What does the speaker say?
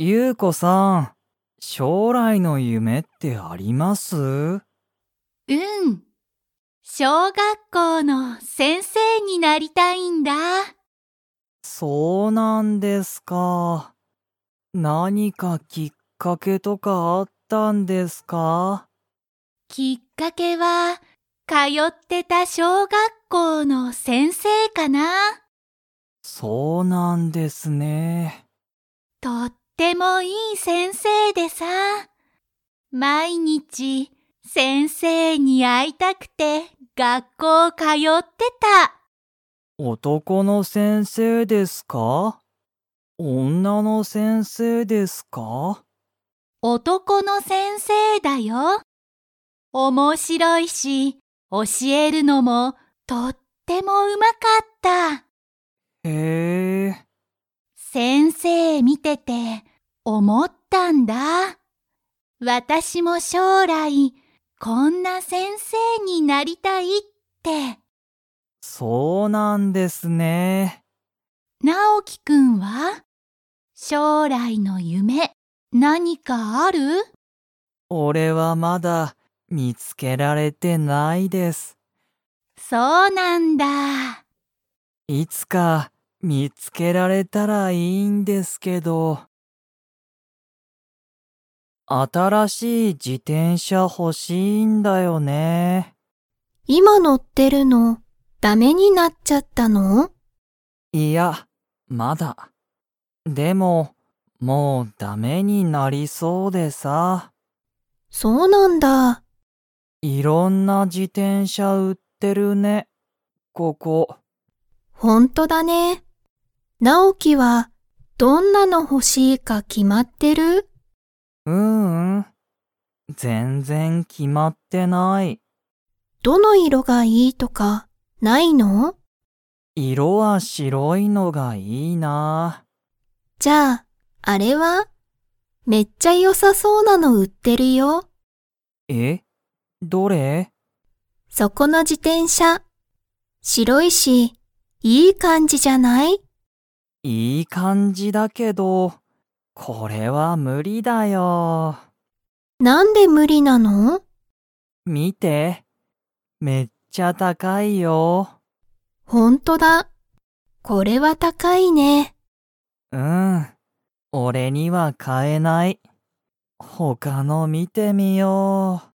ゆうこさん、将来の夢ってあります？ 小学校の先生になりたいんだ。 そうなんですか。何かきっかけとかあったんですか？ きっかけは、通ってた小学校の先生かな。 そうなんですね。 とってもいい先生でさ、毎日先生に会いたくて学校通ってた。 男の先生ですか？女の先生ですか？ 男の先生だよ。面白いし、教えるのもとってもうまかった。 へえ、 先生見てて思ったんだ。私も将来こんな先生になりたいって。 そうなんですね。 直樹くんは将来の夢何かある？ 俺はまだ見つけられてないです。 そうなんだ。 いつか見つけられたらいいんですけど、新しい自転車欲しいんだよね。 今乗ってるのダメになっちゃったの？ いや、まだ。でも、もうダメになりそうでさ。 そうなんだ。 いろんな自転車売ってるね、ここ。 ほんとだね。直樹はどんなの欲しいか決まってる？ 全然決まってない。 どの色がいいとかないの？ 色は白いのがいいな。 じゃあ、あれは？めっちゃ良さそうなの売ってるよ。 え？どれ？ そこの自転車。白いし、いい感じじゃない？ いい感じだけど、これは無理だよ。 なんで無理なの？ 見て、めっちゃ高いよ。 ほんとだ。これは高いね。 俺には買えない。他の見てみよう。